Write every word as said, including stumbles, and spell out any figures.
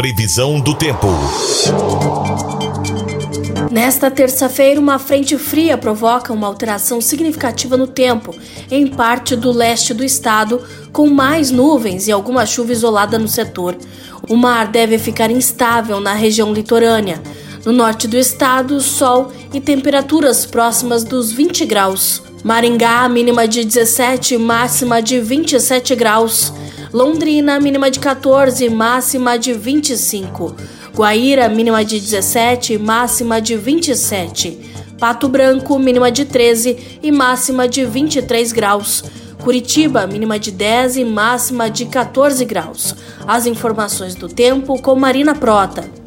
Previsão do tempo. Nesta terça-feira, uma frente fria provoca uma alteração significativa no tempo, em parte do leste do estado, com mais nuvens e alguma chuva isolada no setor. O mar deve ficar instável na região litorânea. No norte do estado, sol e temperaturas próximas dos vinte graus. Maringá, mínima de dezessete, máxima de vinte e sete graus. Londrina, mínima de quatorze, máxima de vinte e cinco. Guaíra, mínima de dezessete, máxima de vinte e sete. Pato Branco, mínima de treze e máxima de vinte e três graus. Curitiba, mínima de dez e máxima de quatorze graus. As informações do tempo com Marina Prota.